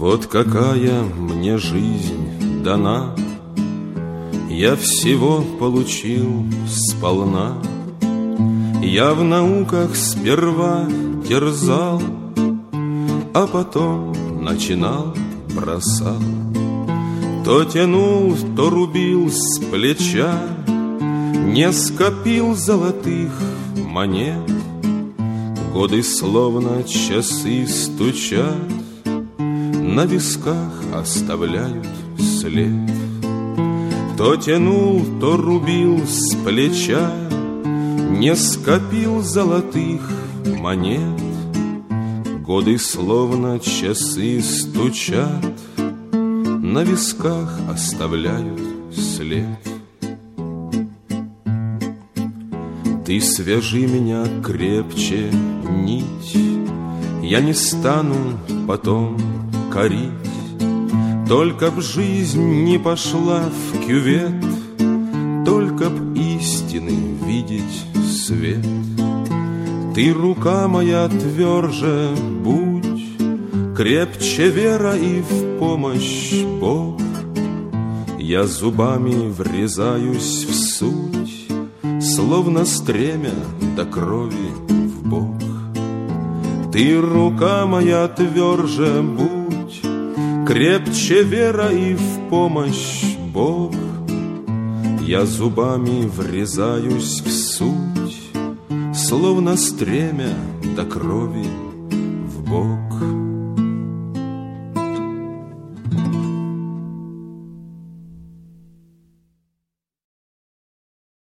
Вот какая мне жизнь дана, я всего получил сполна. Я в науках сперва дерзал, а потом начинал, бросал. То тянул, то рубил с плеча, не скопил золотых монет. Годы словно часы стучат, на висках оставляют след. То тянул, то рубил с плеча, не скопил золотых монет. Годы словно часы стучат, на висках оставляют след. Ты свяжи меня крепче нить, я не стану потом корить. Только б жизнь не пошла в кювет, только б истины видеть свет. Ты, рука моя, тверже будь, крепче вера и в помощь Бог. Я зубами врезаюсь в суть, словно стремя до крови в бок. Ты, рука моя, тверже будь, крепче вера и в помощь Бог. Я зубами врезаюсь в суть, словно стремя до крови в бок.